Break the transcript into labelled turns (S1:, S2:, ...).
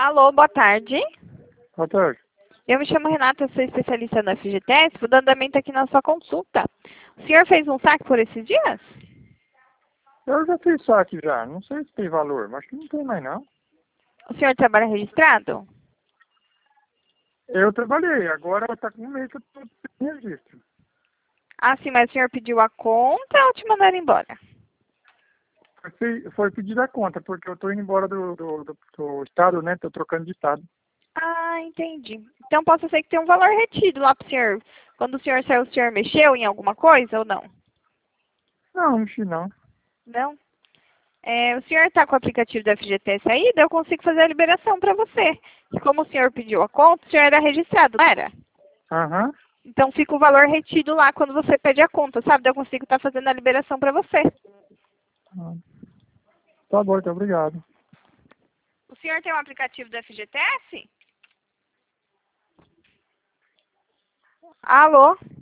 S1: Alô, boa tarde.
S2: Boa tarde.
S1: Eu me chamo Renata, sou especialista no FGTS, vou dar andamento aqui na sua consulta. O senhor fez um saque por esses dias?
S2: Eu já fiz saque já. Não sei se tem valor, mas acho que não tem mais não.
S1: O senhor trabalha registrado?
S2: Eu trabalhei, agora está com um mês que eu estou sem registro.
S1: Ah, sim, mas o senhor pediu a conta ou te mandaram embora?
S2: Foi pedir a conta, porque eu estou indo embora do estado, né? Estou trocando de estado.
S1: Ah, entendi. Então possa ser que tenha um valor retido lá pro senhor. Quando o senhor saiu, o senhor mexeu em alguma coisa ou não?
S2: Não, mexi não.
S1: Não? O senhor está com o aplicativo do FGTS aí? Daí eu consigo fazer a liberação para você. E como o senhor pediu a conta, o senhor era registrado, não era?
S2: Aham.
S1: Então fica o valor retido lá quando você pede a conta, sabe? Daí eu consigo estar fazendo a liberação para você.
S2: Ah, tá bom, então obrigado.
S1: O senhor tem um aplicativo do FGTS? Alô?